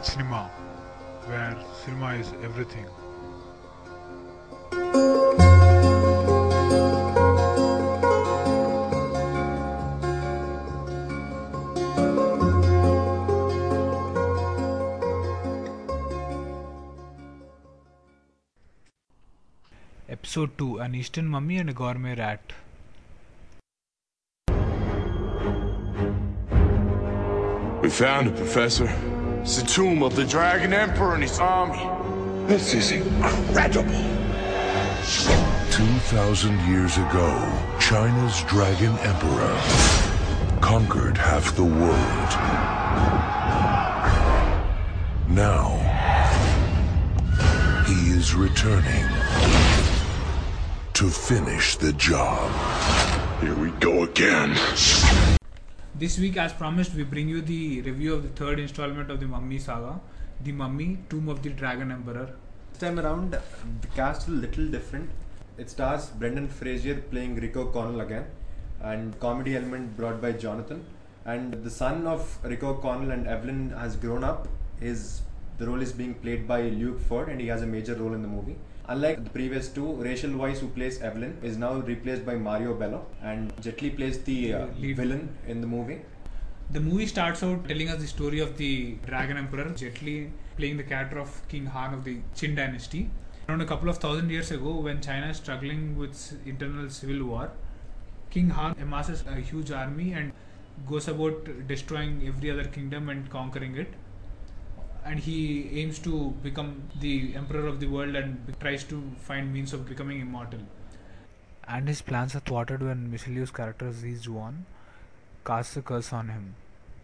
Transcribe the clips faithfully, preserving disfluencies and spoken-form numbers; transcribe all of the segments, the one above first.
cinema, where cinema is everything. Episode two: An Eastern Mummy and a Gourmet Rat. We found it, Professor. It's the tomb of the Dragon Emperor and his army. This is incredible. Two thousand years ago, China's Dragon Emperor conquered half the world. Now, he is returning to finish the job. Here we go again. This week, as promised, we bring you the review of the third installment of the Mummy saga, The Mummy, Tomb of the Dragon Emperor. This time around, the cast is a little different. It stars Brendan Fraser playing Rick O'Connell again, and comedy element brought by Jonathan. And the son of Rick O'Connell and Evelyn has grown up. His the role is being played by Luke Ford, and he has a major role in the movie. Unlike the previous two, Rachel Weisz, who plays Evelyn, is now replaced by Mario Bello, and Jet Li plays the uh, villain in the movie. The movie starts out telling us the story of the Dragon Emperor, Jet Li playing the character of King Han of the Qin dynasty. Around a couple of thousand years ago, when China is struggling with internal civil war, King Han amasses a huge army and goes about destroying every other kingdom and conquering it. And he aims to become the emperor of the world and tries to find means of becoming immortal. And his plans are thwarted when miscellaneous character Zi Zhuan casts a curse on him.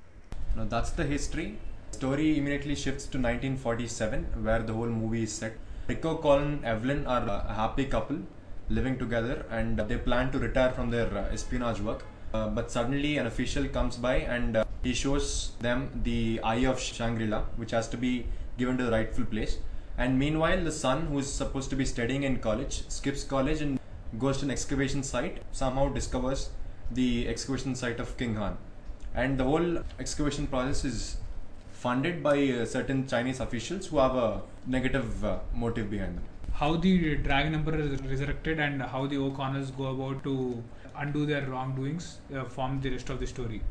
Now that's the history. Story immediately shifts to nineteen forty-seven, where the whole movie is set. Rick O'Connell and Evelyn are a happy couple living together, and they plan to retire from their espionage work. Uh, but suddenly an official comes by and uh, he shows them the Eye of Shangri-La, which has to be given to the rightful place. And meanwhile, the son, who is supposed to be studying in college, skips college and goes to an excavation site, somehow discovers the excavation site of King Han. And the whole excavation process is funded by uh, certain Chinese officials who have a negative uh, motive behind them. How the Dragon Emperor is resurrected and how the O'Connells go about to undo their wrongdoings uh, form the rest of the story.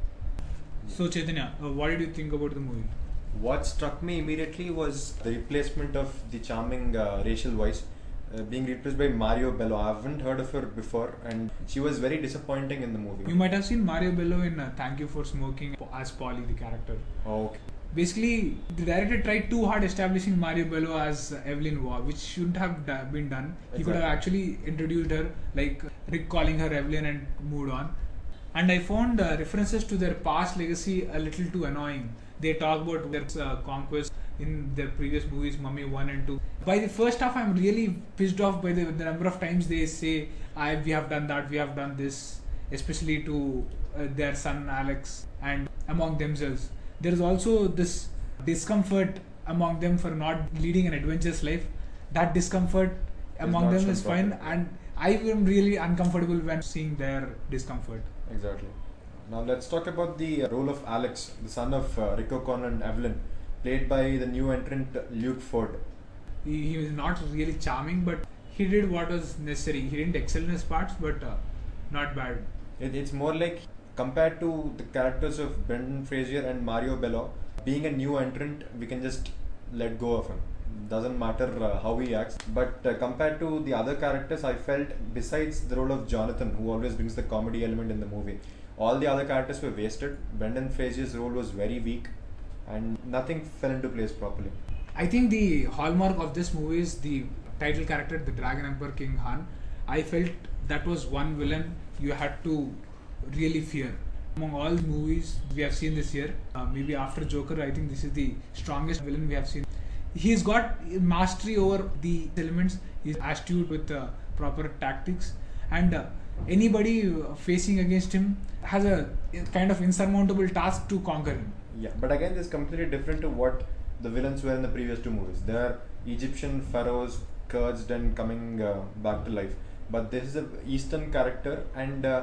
So Chaitanya, uh, what did you think about the movie? What struck me immediately was the replacement of the charming uh, Rachel Weisz uh, being replaced by Mario Bello. I haven't heard of her before, and she was very disappointing in the movie. You might have seen Mario Bello in uh, Thank You for Smoking as Polly, the character. Oh, okay. Basically, the director tried too hard establishing Mario Bello as uh, Evelyn Waugh, which shouldn't have da- been done. He Exactly. could have actually introduced her, like Rick calling her Evelyn, and moved on. And I found uh, references to their past legacy a little too annoying. They talk about their uh, conquest in their previous movies, Mummy one and two. By the first half, I'm really pissed off by the, the number of times they say, I, we have done that, we have done this, especially to uh, their son Alex and among themselves. There is also this discomfort among them for not leading an adventurous life. That discomfort among them is fine, and I am really uncomfortable when seeing their discomfort. Exactly. Now let's talk about the role of Alex, the son of uh, Rick O'Connell and Evelyn, played by the new entrant Luke Ford. He, he was not really charming, but he did what was necessary. He didn't excel in his parts, but uh, not bad. It, it's more like, compared to the characters of Brendan Fraser and Mario Bello, being a new entrant, we can just let go of him. Doesn't matter uh, how he acts. But uh, compared to the other characters, I felt, besides the role of Jonathan, who always brings the comedy element in the movie, all the other characters were wasted. Brendan Fraser's role was very weak, and nothing fell into place properly. I think the hallmark of this movie is the title character, the Dragon Emperor King Han. I felt that was one villain you had to really fear. Among all the movies we have seen this year, uh, maybe after Joker, I think this is the strongest villain we have seen. He's got mastery over the elements. He's astute with uh, proper tactics, and uh, anybody uh, facing against him has a kind of insurmountable task to conquer him. Yeah, but again, this is completely different to what the villains were in the previous two movies. They are Egyptian pharaohs, cursed and coming uh, back to life. But this is an Eastern character, and uh,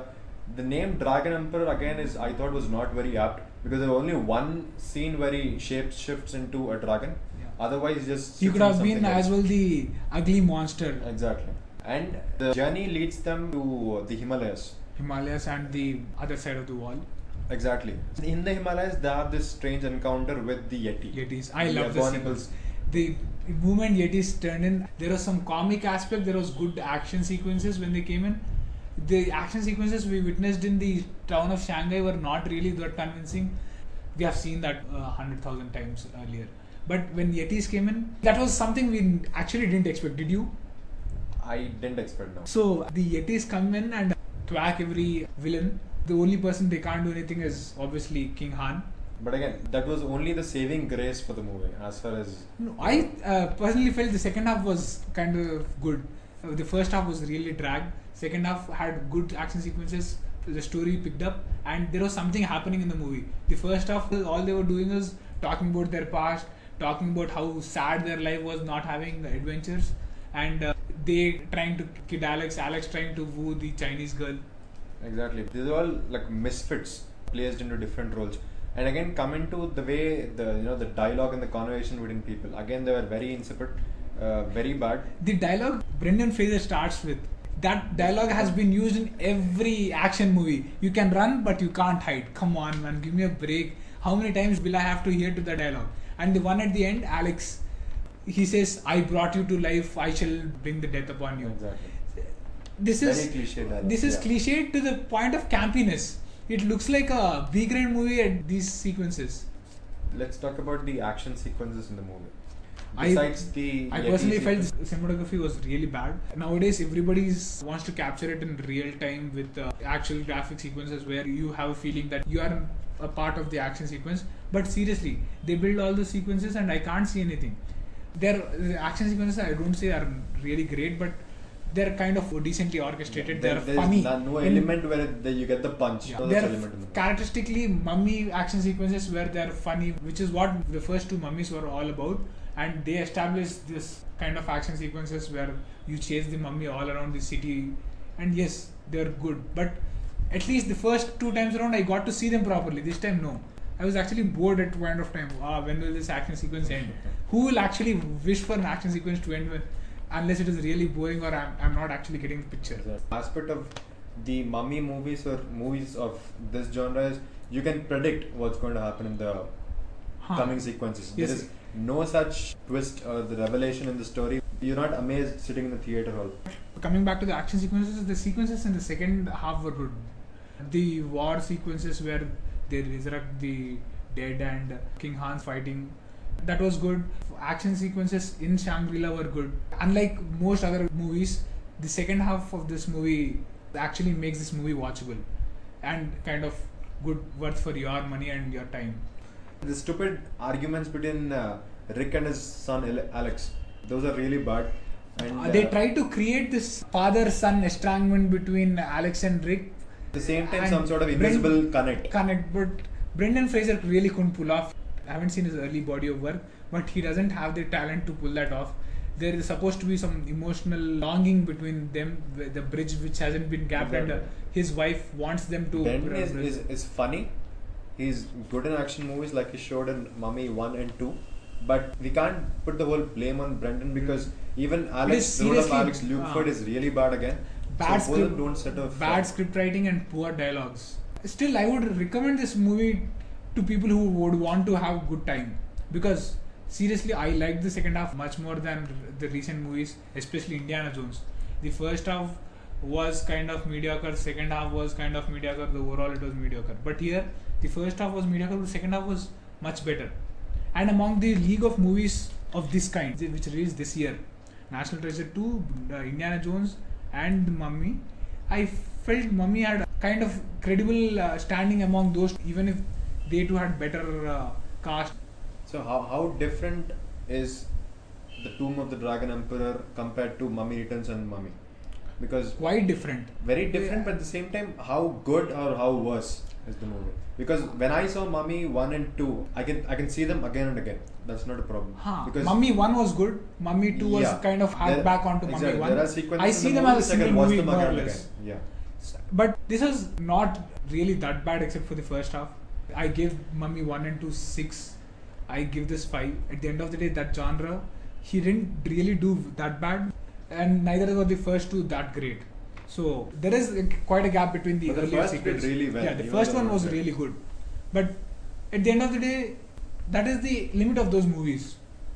The name Dragon Emperor again is I thought was not very apt because there was only one scene where he shapes shifts into a dragon. Yeah. Otherwise, just He could have been else. as well the ugly monster. Exactly. And the journey leads them to the Himalayas. Himalayas and the other side of the wall. Exactly. In the Himalayas, they have this strange encounter with the Yeti. Yetis. I The love the abominables. sequence. The moment Yetis turned in, there was some comic aspect, there was good action sequences when they came in. The action sequences we witnessed in the town of Shanghai were not really that convincing. We have seen that a uh, hundred thousand times earlier. But when Yetis came in, that was something we actually didn't expect. Did you? I didn't expect that. So the Yetis come in and thwack every villain. The only person they can't do anything is obviously King Han. But again, that was only the saving grace for the movie as far as... No, I uh, personally felt the second half was kind of good. Uh, the first half was really dragged. Second half had good action sequences. The story picked up and there was something happening in the movie. The first half, all they were doing was talking about their past, talking about how sad their life was not having adventures, and uh, they trying to kid Alex, Alex trying to woo the Chinese girl. Exactly. These are all like misfits placed into different roles. And again, coming to the way the you know the dialogue and the conversation between people. Again, they were very insipid, uh, very bad. The dialogue Brendan Fraser starts with, that dialogue has been used in every action movie. You can run, but you can't hide. Come on, man, give me a break. How many times will I have to hear to the dialogue? And the one at the end, Alex, he says, "I brought you to life. I shall bring the death upon you." Exactly. This Very is cliche dialogue. this is Yeah. cliched to the point of campiness. It looks like a B-grade movie at these sequences. Let's talk about the action sequences in the movie. I- Besides the I Yeti personally felt sequence- the cinematography was really bad. Nowadays, everybody wants to capture it in real time with uh, actual graphic sequences where you have a feeling that you are a part of the action sequence. But seriously, they build all the sequences and I can't see anything. Their the action sequences, I don't say are really great, but they're kind of decently orchestrated. There- they're there's funny. no- no In- element where the, you get the punch. Yeah. No such They're element in the movie. characteristically mummy action sequences where they're funny, which is what the first two mummies were all about. And they established this kind of action sequences where you chase the mummy all around the city. And yes, they're good. But at least the first two times around, I got to see them properly. This time, no. I was actually bored at one of time. Ah, when will this action sequence end? Who will actually wish for an action sequence to end with, unless it is really boring or I'm, I'm not actually getting the picture? The aspect of the mummy movies or movies of this genre is you can predict what's going to happen in the Huh. coming sequences. Yes. There is no such twist or the revelation in the story. You're not amazed sitting in the theater hall. Coming back to the action sequences, the sequences in the second half were good. The war sequences where they resurrect the dead and King Han's fighting, that was good. Action sequences in Shangri-La were good. Unlike most other movies, the second half of this movie actually makes this movie watchable and kind of good, worth for your money and your time. The stupid arguments between uh, Rick and his son Ale- Alex, those are really bad. And Uh, they uh, try to create this father-son estrangement between Alex and Rick. at the same time and some sort of Bren- invisible connect. Connect, but Brendan Fraser really couldn't pull off. I haven't seen his early body of work, but he doesn't have the talent to pull that off. There is supposed to be some emotional longing between them, the bridge which hasn't been gapped, and uh, Exactly. his wife wants them to. Ben uh, is, is, is funny. He's good in action movies like he showed in Mummy one and two. But we can't put the whole blame on Brendan because even Alex, is the role of seriously- Alex Lukeford uh, is really bad again. bad so both of script, them don't set off. bad script writing and poor dialogues. Still, I would recommend this movie to people who would want to have good time, because seriously, I liked the second half much more than the recent movies, especially Indiana Jones. The first half was kind of mediocre, second half was kind of mediocre, the overall it was mediocre. But here, the first half was mediocre, the second half was much better. And among the league of movies of this kind, which released this year, National Treasure two, uh, Indiana Jones and Mummy, I felt Mummy had kind of credible uh, standing among those, even if they too had better uh, cast. So how, how different is the Tomb of the Dragon Emperor compared to Mummy Returns and Mummy? Because Quite different. very different, Yeah. but at the same time, how good or how worse is the movie? Because when I saw Mummy one and two, I can I can see them again and again. That's not a problem. Huh. Because Mummy one was good, Mummy two was Yeah. kind of hacked There- back onto exactly. Mummy one. There are sequences I in see the them movie as a which I can single watch movie them more again or and less. again. Yeah. But this was not really that bad except for the first half. I gave Mummy one and two six. I give this five. At the end of the day, that genre, he didn't really do that bad, and neither were the first two that great. So there is a, quite a gap between the But the earlier first sequels. did really well. Yeah, the Even first though one was not really good. But at the end of the day, that is the limit of those movies.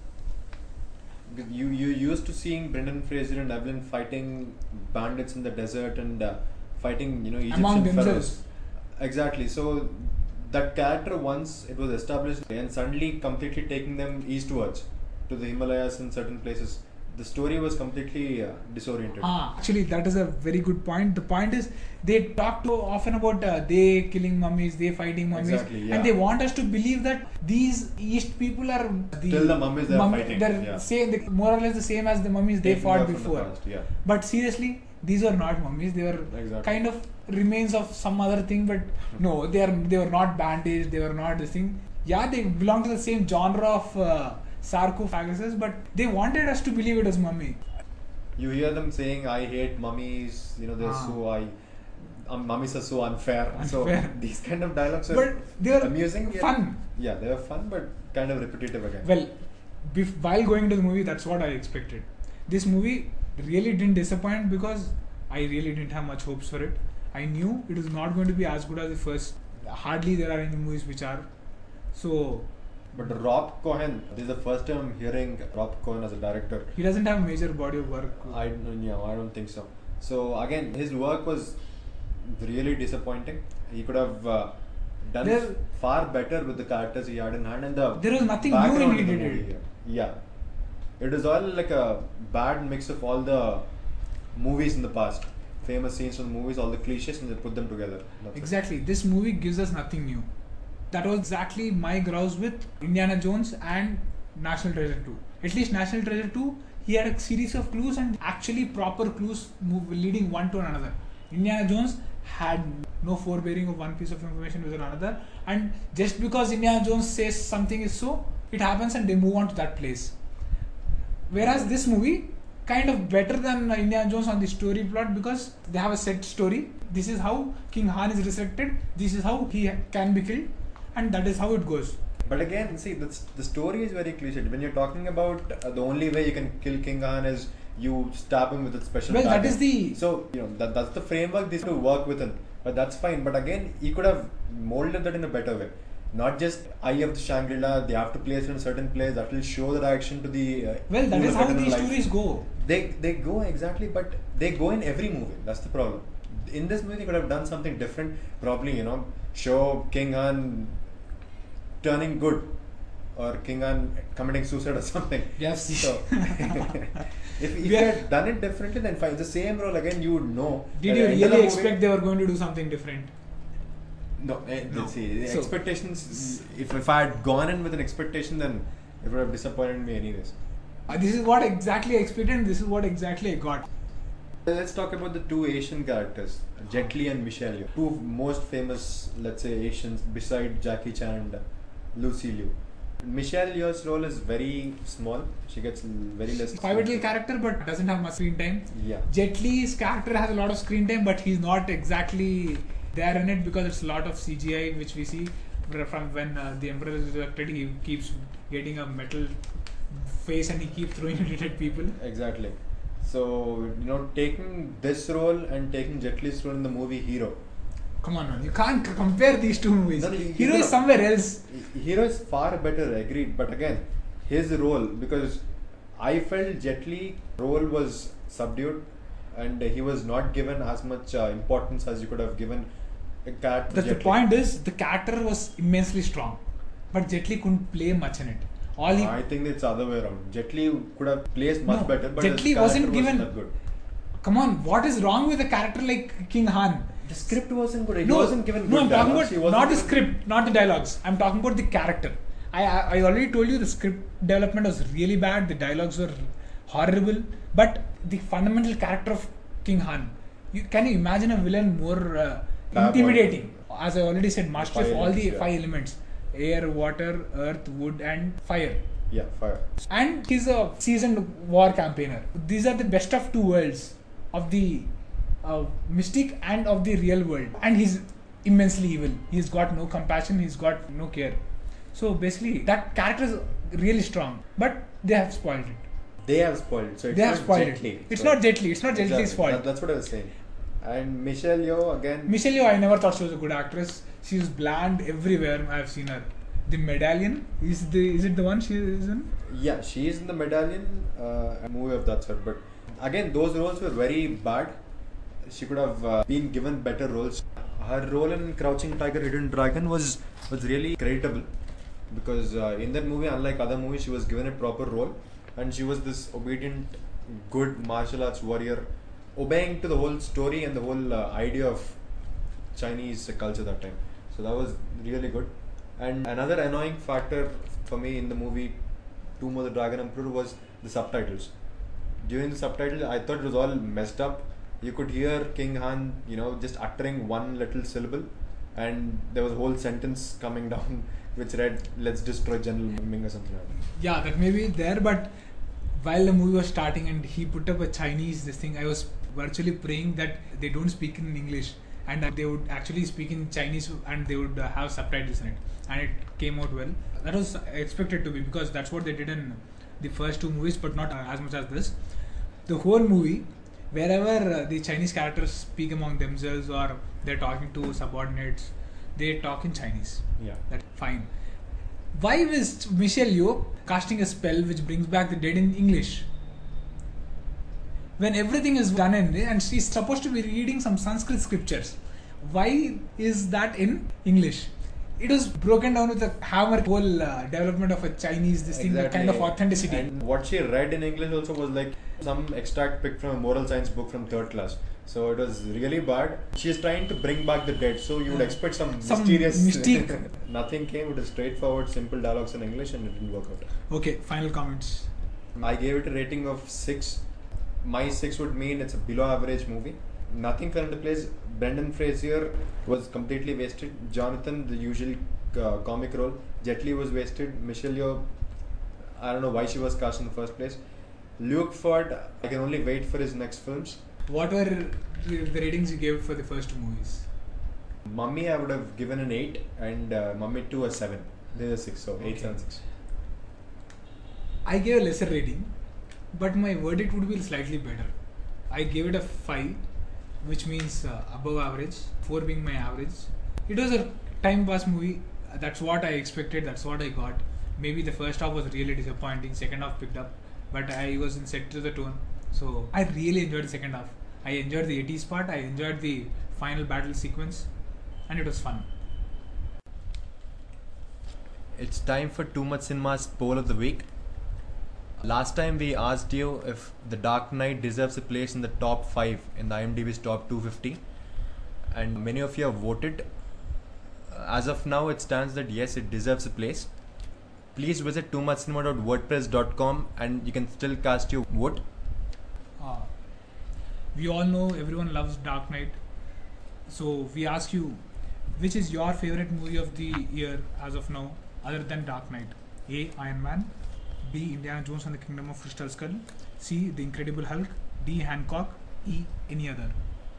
You you used to seeing Brendan Fraser and Evelyn fighting bandits in the desert and uh, fighting you know Egyptian Among pharaohs. themselves. Exactly. So that character, once it was established and suddenly completely taking them eastwards to the Himalayas in certain places, the story was completely uh, disoriented. Ah, actually, that is a very good point. The point is, they talk too often about uh, they killing mummies, they fighting mummies, Exactly, yeah. and they want us to believe that these East people are the Still the mummies they are fighting, They're yeah. same, they, more or less the same as the mummies they Taking fought over from the before. past, yeah. But seriously, these were not mummies. They were Exactly. kind of remains of some other thing. But no, they are they were not bandaged. They were not this thing. Yeah, they belong to the same genre of uh, sarcophaguses, but they wanted us to believe it was mummy. You hear them saying, "I hate mummies." You know, they're Ah. so I. Um, mummies are so unfair. So Unfair. these kind of dialogues are But they were amusing, yet- fun. Yeah, they were fun, but kind of repetitive again. Well, bef- while going to the movie, that's what I expected. This movie really didn't disappoint because I really didn't have much hopes for it. I knew it was not going to be as good as the first. Hardly there are any movies which are. So, But Rob Cohen, this is the first time I'm hearing Rob Cohen as a director. he doesn't have major body of work. I yeah, I don't think so. So again, his work was really disappointing. He could have uh, done There- far better with the characters he had in hand and the There was nothing new background when he in the did movie. it. Yeah, it is all like a bad mix of all the movies in the past, famous scenes from the movies, all the cliches, and they put them together. That's it. Exactly. This movie gives us nothing new. That was exactly my grouse with Indiana Jones and National Treasure two. At least National Treasure two, he had a series of clues and actually proper clues move, leading one to another. Indiana Jones had no forbearing of one piece of information with another, and just because Indiana Jones says something is so, it happens and they move on to that place. Whereas this movie, kind of better than Indiana Jones on the story plot because they have a set story. This is how King Han is resurrected. This is how he can be killed, and that is how it goes. But again, see, that's, the story is very cliched. When you're talking about uh, the only way you can kill King Han is you stab him with a special Well, that dagger. is the- So, you know, that, that's the framework they have to work within. But that's fine. But again, he could have molded that in a better way. Not just Eye of the Shangri-La, they have to place it in a certain place that will show the direction to the... Uh, Well, that pool is of how eternal these life. stories go. They, they go exactly, but they go in every movie. That's the problem. In this movie, they could have done something different. Probably, you know, show King Han turning good, or King Han committing suicide or something. Yes. So, if, if you Yeah. had done it differently, then fine. It's the same role again. You would know. Did At you the end of the really movie- expect they were going to do something different? No. eh, No. See, the So- expectations. If if I had gone in with an expectation, then it would have disappointed me anyways. Uh, this is what exactly I expected, and this is what exactly I got. Let's talk about the two Asian characters, Jet Li and Michelle Yeoh. Two most famous, let's say, Asians beside Jackie Chan and Lucy Liu. Michelle Yeoh's role is very small. She gets very less. Pivotal character, but doesn't have much screen time. Yeah. Jet Li's character has a lot of screen time, but he's not exactly there in it because it's a lot of C G I, which we see from when uh, the Emperor is resurrected. He keeps getting a metal face and he keeps throwing it at people. Exactly. So, you know, taking this role and taking Jet Li's role in the movie Hero. Come on, man. You can't c- compare these two movies. No, no, you- Hero you is know- somewhere else. Hero is far better, agreed. But again, his role, because I felt Jet Li role was subdued and he was not given as much uh, importance as you could have given a character. The, the Jet Li. point is, the character was immensely strong, but Jet Li couldn't play much in it. All he I think it's the other way around. Jet Li could have placed much No, better, but Jet his Li wasn't character given- that good. Come on, what is wrong with a character like King Han? The script wasn't good. He No, wasn't given good no, I'm talking dialogues. He about wasn't not the given- script, not the dialogues. I'm talking about the character. I, I I already told you the script development was really bad. The dialogues were horrible. But the fundamental character of King Han, you can you imagine a villain more uh, intimidating? As I already said, master of Five all the elements, yeah. five elements: air, water, earth, wood, and fire. Yeah, fire. And he's a seasoned war campaigner. These are the best of two worlds of the uh, mystique and of the real world. And he's immensely evil. He's got no compassion. He's got no care. So basically, that character is really strong. But they have spoiled it. They have spoiled it. So it's they have not spoiled Jet Li. it. It's So not Jet Li. It's not Jet exactly. Li's fault. That, that's what I was saying. And Michelle Yeoh again. Michelle Yeoh, I never thought she was a good actress. She was bland everywhere I have seen her. The Medallion, is the is it the one she is in? Yeah, she is in The Medallion, uh, a movie of that sort. But again, those roles were very bad. She could have uh, been given better roles. Her role in Crouching Tiger, Hidden Dragon was was really creditable, because uh, in that movie, unlike other movies, she was given a proper role, and she was this obedient, good martial arts warrior, obeying to the whole story and the whole uh, idea of Chinese culture that time. So that was really good. And another annoying factor for me in the movie Tomb of the Dragon Emperor was the subtitles. During the subtitles, I thought it was all messed up. You could hear King Han, you know, just uttering one little syllable, and there was a whole sentence coming down which read, "Let's destroy General Ming" or something like that. Yeah, that may be there, but while the movie was starting and he put up a Chinese this thing, I was virtually praying that they don't speak in English and that they would actually speak in Chinese and they would uh, have subtitles in it. And it came out well. That was expected to be, because that's what they did in the first two movies, but not uh, as much as this. The whole movie, wherever uh, the Chinese characters speak among themselves or they're talking to subordinates, they talk in Chinese. Yeah. That's fine. Why is Michelle Yeoh casting a spell which brings back the dead in English? When everything is done in and she's supposed to be reading some Sanskrit scriptures, why is that in English? It was broken down with a hammer, whole uh, development of a Chinese, this thing, Exactly. kind of authenticity. And what she read in English also was like some extract picked from a moral science book from third class. So it was really bad. She is trying to bring back the dead, so you would expect some, Some mysterious mystique. Nothing came. It was straightforward, simple dialogues in English, and it didn't work out. Okay, final comments. I gave it a rating of six. My six would mean it's a below average movie. Nothing fell into place. Brendan Fraser was completely wasted. Jonathan, the usual uh, comic role. Jet Li was wasted. Michelle Yeoh, I don't know why she was cast in the first place. Luke Ford, I can only wait for his next films. What were the the ratings you gave for the first two movies? Mummy, I would have given an eight, and uh, Mummy two a seven. There's a six, so eight, Okay. seven, six. I gave a lesser rating, but my verdict would be slightly better. I gave it a five, which means uh, above average, four being my average. It was a time pass movie. That's what I expected, that's what I got. Maybe the first half was really disappointing, second half picked up, but I wasn't set to the tone. So I really enjoyed the second half. I enjoyed the eighties part, I enjoyed the final battle sequence, and it was fun. It's time for Too Much Cinema's poll of the week. Last time we asked you if The Dark Knight deserves a place in the top five in the IMDb's top two fifty, and many of you have voted. As of now, it stands that yes, it deserves a place. Please visit too much cinema dot wordpress dot com and you can still cast your vote. Uh, we all know everyone loves Dark Knight. So we ask you, which is your favorite movie of the year as of now, other than Dark Knight? A. Iron Man, B. Indiana Jones and the Kingdom of Crystal Skull, C. The Incredible Hulk, D. Hancock, E. Any other.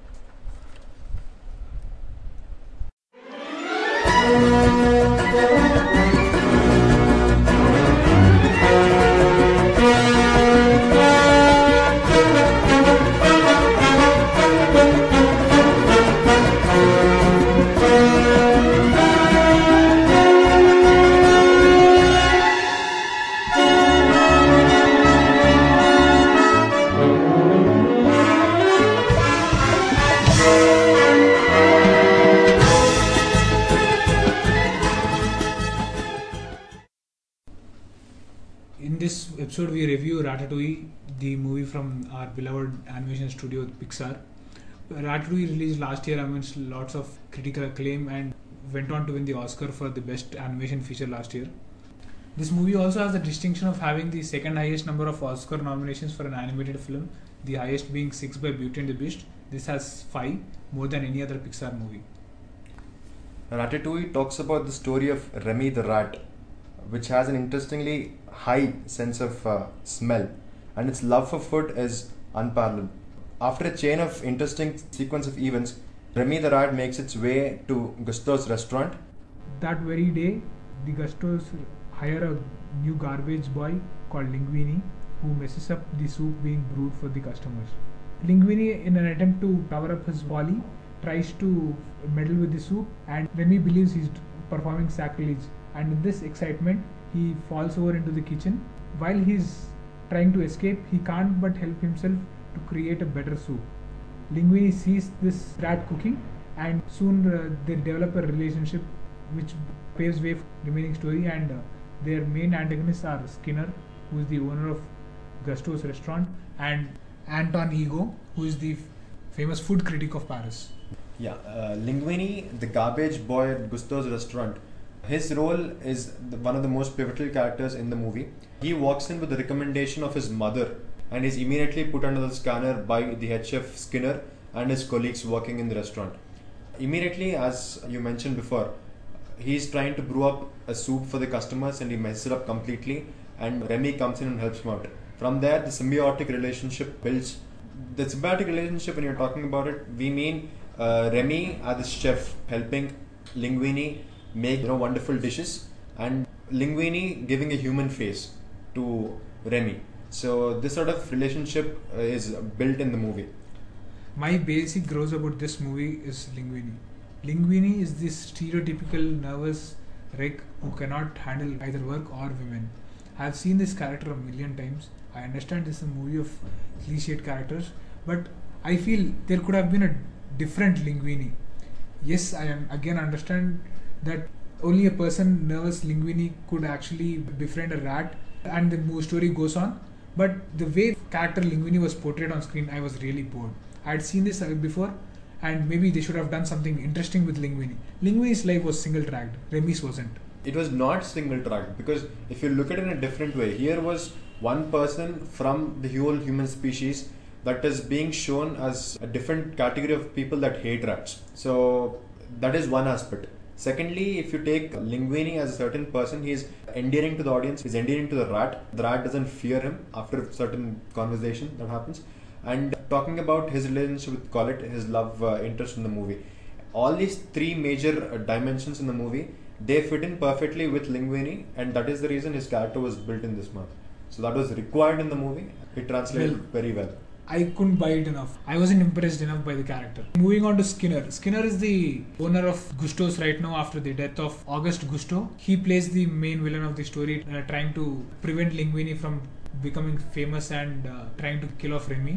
In this episode, we review Ratatouille, the movie from our beloved animation studio Pixar. Ratatouille released last year amidst lots of critical acclaim and went on to win the Oscar for the best animation feature last year. This movie also has the distinction of having the second highest number of Oscar nominations for an animated film, the highest being six by Beauty and the Beast. This has five, more than any other Pixar movie. Ratatouille talks about the story of Remy the rat, which has an interestingly high sense of uh, smell, and its love for food is unparalleled. After a chain of interesting sequence of events, Remy the rat makes its way to Gusteau's restaurant. That very day, the Gusteaus hire a new garbage boy called Linguini, who messes up the soup being brewed for the customers. Linguini, in an attempt to cover up his folly, tries to meddle with the soup, and Remy believes he's performing sacrilege. And in this excitement, he falls over into the kitchen. While he's trying to escape, he can't but help himself to create a better soup. Linguini sees this rat cooking, and soon uh, they develop a relationship which paves way for the remaining story. And uh, their main antagonists are Skinner, who is the owner of Gusteau's restaurant, and Anton Ego, who is the f- famous food critic of Paris. Yeah, uh, Linguini, the garbage boy at Gusteau's restaurant, his role is the, one of the most pivotal characters in the movie. He walks in with the recommendation of his mother and is immediately put under the scanner by the head chef Skinner and his colleagues working in the restaurant. Immediately, as you mentioned before, he's trying to brew up a soup for the customers and he messes it up completely, and Remy comes in and helps him out. From there, the symbiotic relationship builds. The symbiotic relationship, when you're talking about it, we mean uh, Remy as the chef helping Linguini make you know wonderful dishes, and Linguini giving a human face to Remy. So this sort of relationship uh, is built in the movie. My basic grouse about this movie is Linguini. Linguini is this stereotypical nervous wreck who cannot handle either work or women. I have seen this character a million times. I understand this is a movie of cliched characters, but I feel there could have been a different Linguini. Yes, I am again understand that only a person nervous Linguini could actually befriend a rat, and the movie story goes on. But the way character Linguini was portrayed on screen, I was really bored. I had seen this before, and maybe they should have done something interesting with Linguini. Linguini's life was single-tracked. Remy's wasn't. It was not single-tracked, because if you look at it in a different way, here was one person from the whole human species that is being shown as a different category of people that hate rats. So that is one aspect. Secondly, if you take Linguini as a certain person, he is endearing to the audience, he is endearing to the rat. The rat doesn't fear him after a certain conversation that happens. And talking about his relationship with Colette, his love uh, interest in the movie. All these three major uh, dimensions in the movie, they fit in perfectly with Linguini, and that is the reason his character was built in this manner. So that was required in the movie. It translated well, very well. I couldn't buy it enough. I wasn't impressed enough by the character. Moving on to Skinner. Skinner is the owner of Gusteau's right now after the death of Auguste Gusteau. He plays the main villain of the story, uh, trying to prevent Linguini from becoming famous and uh, trying to kill off Remy.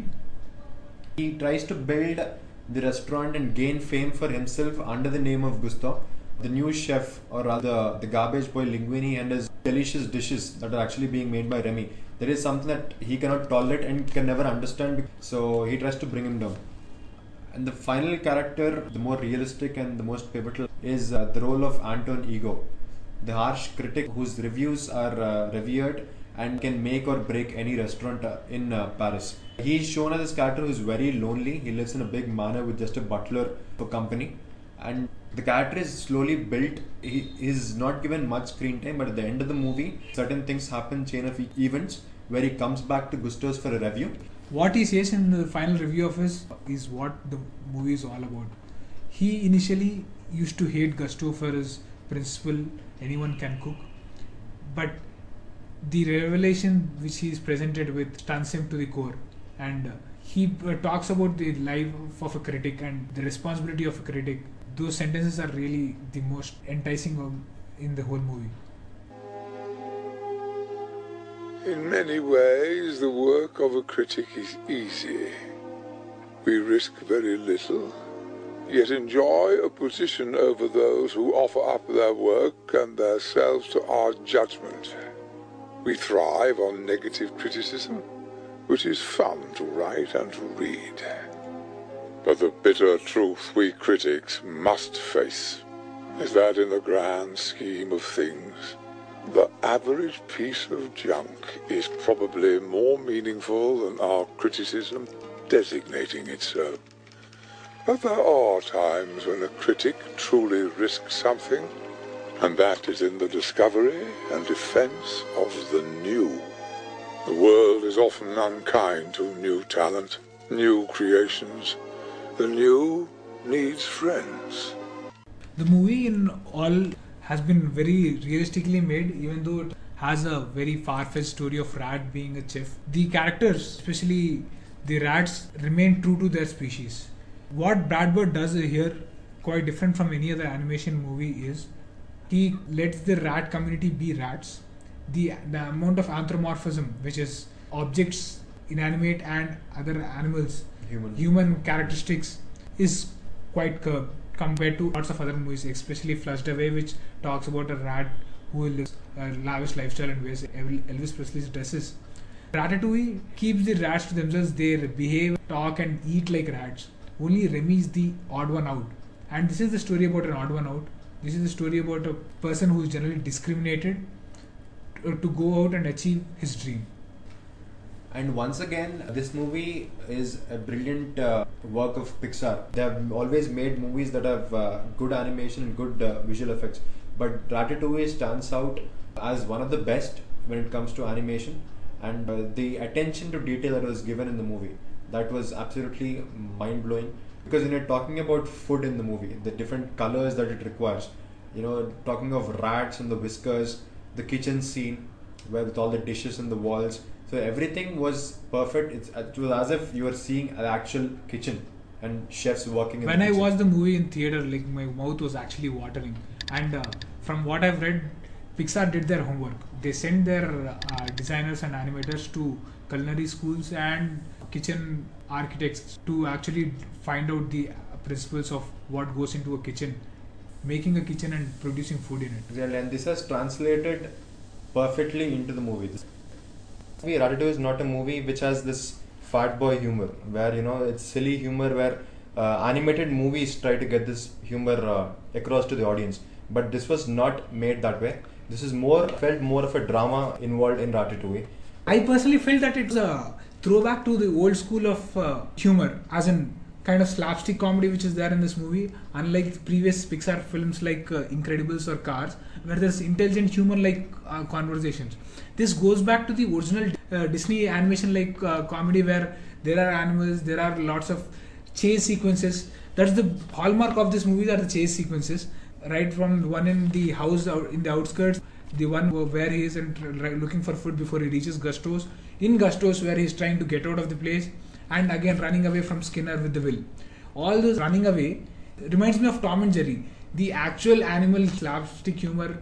He tries to build the restaurant and gain fame for himself under the name of Gusteau. The new chef, or rather the garbage boy Linguini, and his delicious dishes that are actually being made by Remy. There is something that he cannot tolerate and can never understand, so he tries to bring him down. And the final character, the more realistic and the most pivotal, is uh, the role of Anton Ego, the harsh critic whose reviews are uh, revered and can make or break any restaurant uh, in uh, Paris. He is shown as this character who is very lonely. He lives in a big manor with just a butler for company, and the character is slowly built. He is not given much screen time, but at the end of the movie, certain things happen, chain of events, where he comes back to Gusteau's for a review. What he says in the final review of his is what the movie is all about. He initially used to hate Gusteau for his principle, anyone can cook, but the revelation which he is presented with stuns him to the core, and uh, he uh, talks about the life of a critic and the responsibility of a critic. Those sentences are really the most enticing in the whole movie. In many ways, the work of a critic is easy. We risk very little, yet enjoy a position over those who offer up their work and their selves to our judgment. We thrive on negative criticism, which is fun to write and to read. But the bitter truth we critics must face is that in the grand scheme of things, the average piece of junk is probably more meaningful than our criticism designating it so. But there are times when a critic truly risks something, and that is in the discovery and defense of the new. The world is often unkind to new talent, new creations. The new needs friends. The movie in all has been very realistically made, even though it has a very far-fetched story of rat being a chef. The characters, especially the rats, remain true to their species. What Brad Bird does here, quite different from any other animation movie, is he lets the rat community be rats. The, the amount of anthropomorphism, which is objects, inanimate and other animals, Human. human characteristics, is quite curbed compared to lots of other movies, especially Flushed Away, which talks about a rat who lives a lavish lifestyle and wears Elvis Presley's dresses. Ratatouille keeps the rats to themselves. They behave, talk and eat like rats. Only Remy is the odd one out. And this is the story about an odd one out. This is the story about a person who is generally discriminated to, to go out and achieve his dream. And once again, this movie is a brilliant uh, work of Pixar. They have always made movies that have uh, good animation and good uh, visual effects. But Ratatouille stands out as one of the best when it comes to animation. And uh, the attention to detail that was given in the movie, that was absolutely mind-blowing. Because when you're talking about food in the movie, the different colors that it requires, you know, talking of rats and the whiskers, the kitchen scene where with all the dishes on the walls, so everything was perfect. It's, it was as if you were seeing an actual kitchen and chefs working in when the I kitchen. watched the movie in theater, like my mouth was actually watering. And uh, from what I've read, Pixar did their homework. They sent their uh, designers and animators to culinary schools and kitchen architects to actually find out the principles of what goes into a kitchen, making a kitchen and producing food in it. Exactly, and this has translated perfectly into the movie. This movie, Ratatouille, is not a movie which has this fat boy humor, where, you know, it's silly humor where uh, animated movies try to get this humor uh, across to the audience. But this was not made that way. This is more, felt more of a drama involved in Ratatouille. I personally felt that it's a throwback to the old school of uh, humor, as in kind of slapstick comedy which is there in this movie, unlike previous Pixar films like uh, Incredibles or Cars, where there's intelligent humor like uh, conversations. This goes back to the original uh, Disney animation like uh, comedy, where there are animals, there are lots of chase sequences. That's the hallmark of this movie, are the chase sequences. Right from the one in the house out in the outskirts, the one where he is looking for food before he reaches Gusto's, in Gusto's where he is trying to get out of the place, and again running away from Skinner with the will. All those running away reminds me of Tom and Jerry, the actual animal slapstick humor.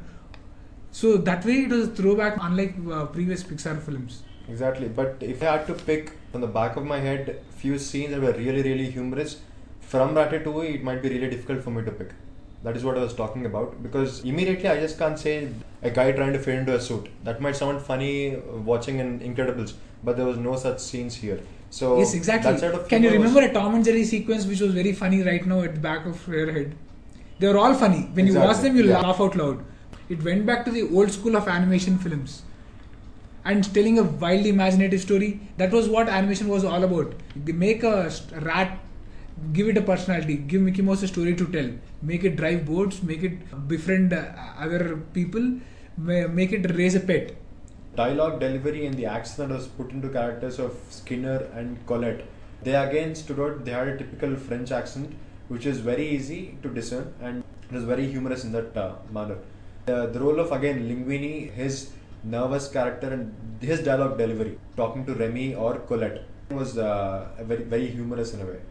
So that way it was a throwback, unlike uh, previous Pixar films. Exactly, but if I had to pick from the back of my head few scenes that were really really humorous from Ratatouille, it might be really difficult for me to pick. That is what I was talking about, because immediately I just can't say a guy trying to fit into a suit. That might sound funny watching in Incredibles, but there was no such scenes here. So yes, exactly. That sort of Can you humor remember was, a Tom and Jerry sequence which was very funny right now at the back of your head? They were all funny. When Exactly. you watch them, you Yeah. laugh out loud. It went back to the old school of animation films and telling a wildly imaginative story. That was what animation was all about. They make a rat, give it a personality, give Mickey Mouse a story to tell, make it drive boats, make it befriend uh, other people, make it raise a pet. dialogue delivery and the accent that was put into characters of Skinner and Colette, they again stood out. They had a typical French accent which is very easy to discern, and it was very humorous in that uh, manner. Uh, the role of again Linguini, his nervous character and his dialogue delivery, talking to Remy or Colette, was uh, very very humorous in a way.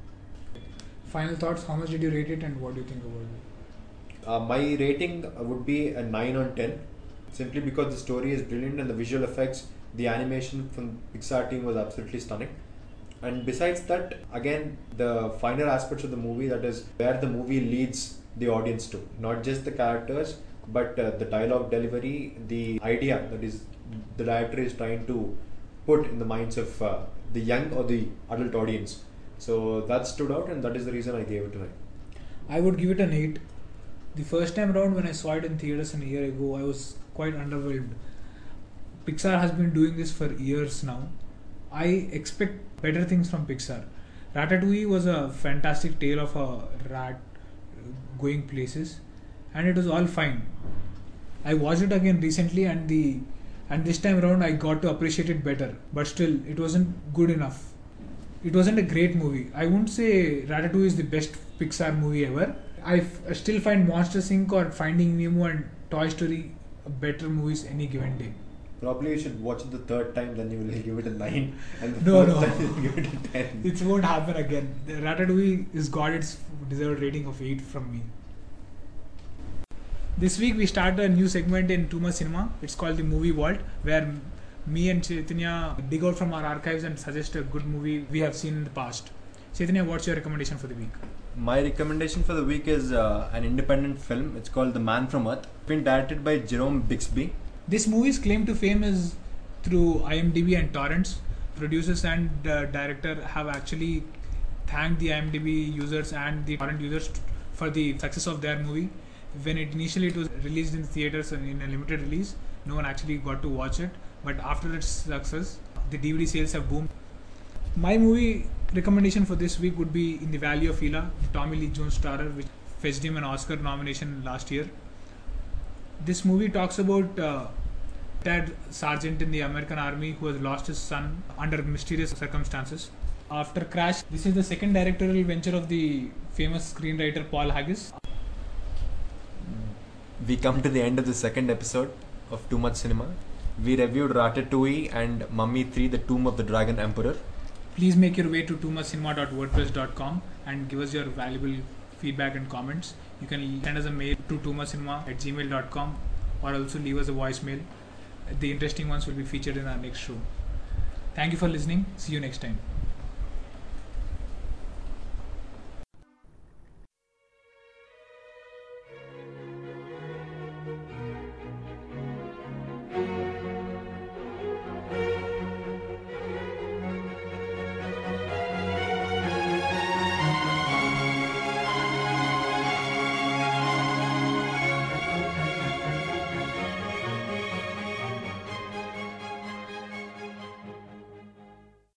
Final thoughts, how much did you rate it and what do you think about it? Uh, my rating would be a nine on ten, simply because the story is brilliant and the visual effects, the animation from Pixar team was absolutely stunning. And besides that, again, the finer aspects of the movie, that is where the movie leads the audience to, not just the characters, but uh, the dialogue delivery, the idea that is the director is trying to put in the minds of uh, the young or the adult audience. So that stood out, and that is the reason I gave it a nine. I would give it an eight. The first time around when I saw it in theaters a year ago, I was quite underwhelmed. Pixar has been doing this for years now. I expect better things from Pixar. Ratatouille was a fantastic tale of a rat going places, and it was all fine. I watched it again recently, and the and this time around I got to appreciate it better. But still, it wasn't good enough. It wasn't a great movie. I wouldn't say Ratatouille is the best Pixar movie ever. I, f- I still find Monsters Incorporated or Finding Nemo and Toy Story better movies any given day. Probably you should watch it the third time, then you will give it a nine, and the No, fourth no. time you will give it a ten. It won't happen again. The Ratatouille has got its deserved rating of eight from me. This week we start a new segment in Too Much Cinema. It's called the Movie Vault, where me and Chaitanya dig out from our archives and suggest a good movie we have seen in the past. Chaitanya, what's your recommendation for the week? My recommendation for the week is uh, an independent film. It's called The Man from Earth. It's been directed by Jerome Bixby. This movie's claim to fame is through IMDb and torrents. Producers and uh, director have actually thanked the IMDb users and the torrent users t- for the success of their movie. When it initially it was released in theaters and in a limited release, no one actually got to watch it. But after its success, the D V D sales have boomed. My movie recommendation for this week would be In the Valley of Elah, the Tommy Lee Jones starrer, which fetched him an Oscar nomination last year. This movie talks about uh, Ted Sergeant in the American Army who has lost his son under mysterious circumstances. After Crash, this is the second directorial venture of the famous screenwriter Paul Haggis. We come to the end of the second episode of Too Much Cinema. We reviewed Ratatouille and Mummy three, The Tomb of the Dragon Emperor. Please make your way to too much cinema dot wordpress dot com and give us your valuable feedback and comments. You can send us a mail to too much cinema at gmail dot com or also leave us a voicemail. The interesting ones will be featured in our next show. Thank you for listening. See you next time.